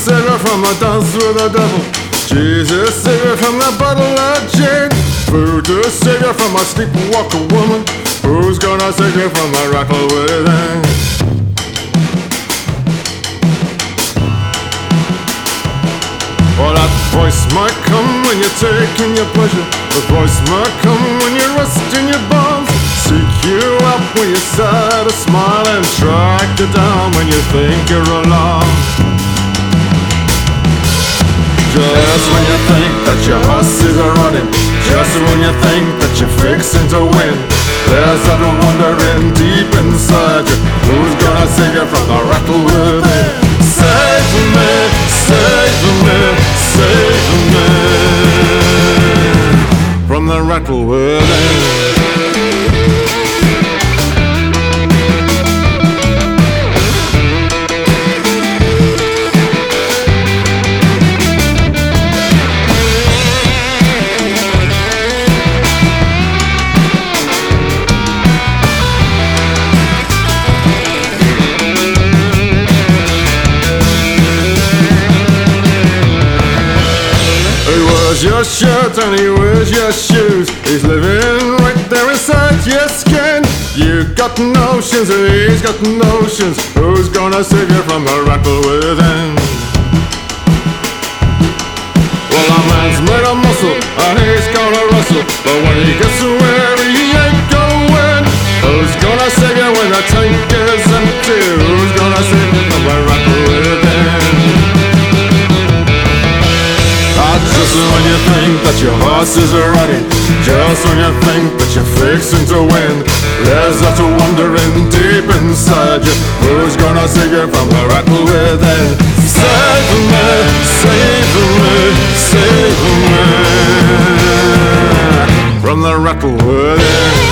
Savior from a dance with the devil. Jesus, Savior from the bottle of gin. Voodoo Savior from a sleepwalker woman. Who's gonna save you from the rattle within? Well, that voice might come when you're taking your pleasure. The voice might come when you're resting your bones. Seek you up when you're sad or smile, and track you down when you think you're alone. Just when you think that your horses are running, just when you think that you're fixing to win, there's that wondering deep inside you. Who's gonna save you from the rattle within? Save me, save me, save me from the rattle within. Your shirt and he wears your shoes. He's living right there inside your skin. You got notions and he's got notions. Who's gonna save you from the rattle within? Well, a man's made of muscle and he's gonna rustle, but when he gets where he ain't going, who's gonna save you when the tank is empty? Who's gonna save you from the rattle within? Just when you think that your horses are running, just when you think that you're fixing to win, there's that wondering deep inside you. Who's gonna save you from the rattle within? Save me, save me, save me from the rattle within.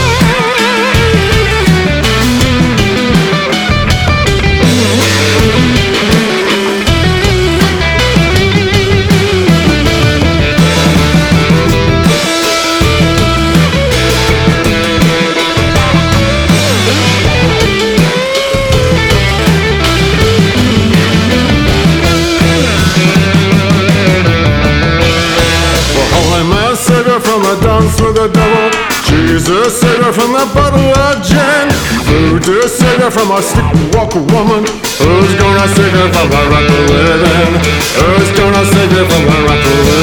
Savior from a dance with the devil. Jesus, Savior from the bottle of gin. Voodoo Savior from a sleepwalker woman. Who's gonna save you from the rattle within? Who's gonna save you from the rattle within?